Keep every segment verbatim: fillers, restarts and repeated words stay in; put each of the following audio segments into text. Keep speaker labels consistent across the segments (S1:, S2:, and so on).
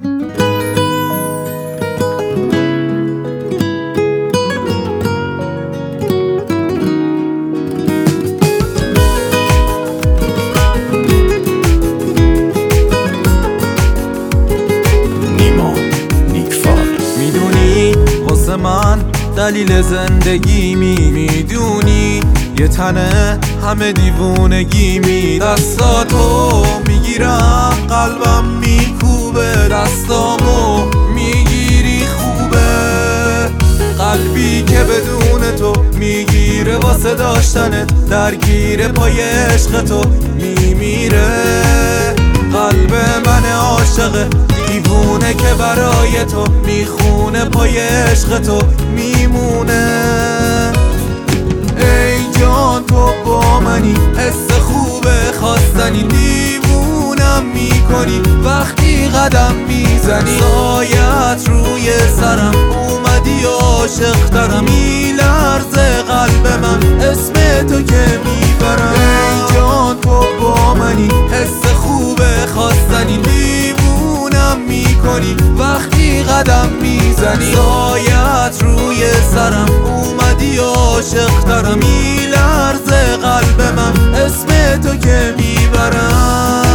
S1: من دلیل زندگی می میدونی یه تنه همه دیوونگی می دستاتو میگیرم قلبم میکوبه دستامو میگیری خوبه قلبی که بدون تو میگیره واسه داشتنت درگیر پای عشق تو میمیره قلب من عاشقه دیوونه که برای تو میخونه پای عشق تو میمونه ای جان تو با منی حس خوبه خواستنی دیوونم میکنی وقتی قدم میزنی سایت روی سرم اومدی عاشق ترم میلرزه قلب من اسم تو که میبرم ای جان تو با منی حس خوبه خواستنی دیوونم میکنی وقتی قدم میزنی سایت روی سرم اومدی عاشق ترم میلرزه قلب من اسم تو که میبرم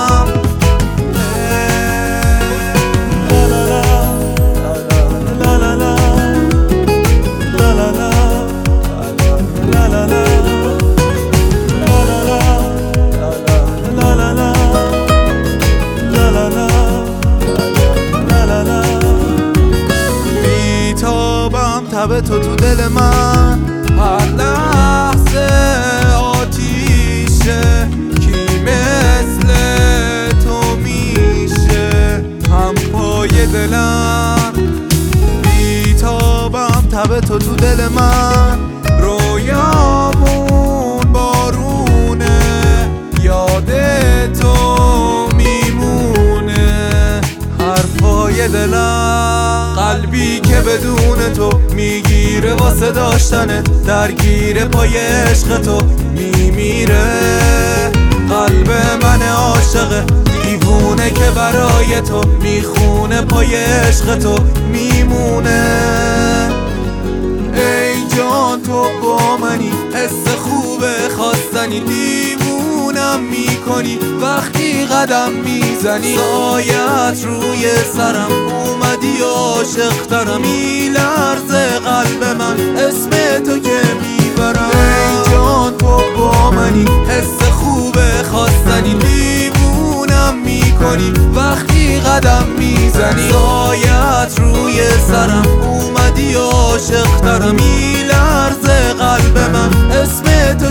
S1: تب تو تو دل من هر لحظه آتیشه کی مثل تو میشه هم پای دلم بیتابم تب تو تو دل من رویامون بارونه یاد تو میمونه حرفای دلم قلبی که بدون تو میگیره واسه داشتنت درگیر پای عشق تو میمیره قلب من عاشقه دیوونه که برای تو میخونه پای عشق تو میمونه ای جان تو با منی حس خوبه خواستنی دیوونم میکنی وقتی قدم میزنی سایت روی سرم اومدی عاشق ترم میلرزه قلب من اسم تو که میبرم ای جان تو با منی حس خوبه خواستنی دیوونم میکنی وقتی قدم میزنی سایت روی سرم اومدی عاشق ترم میلرزه قلب من اسم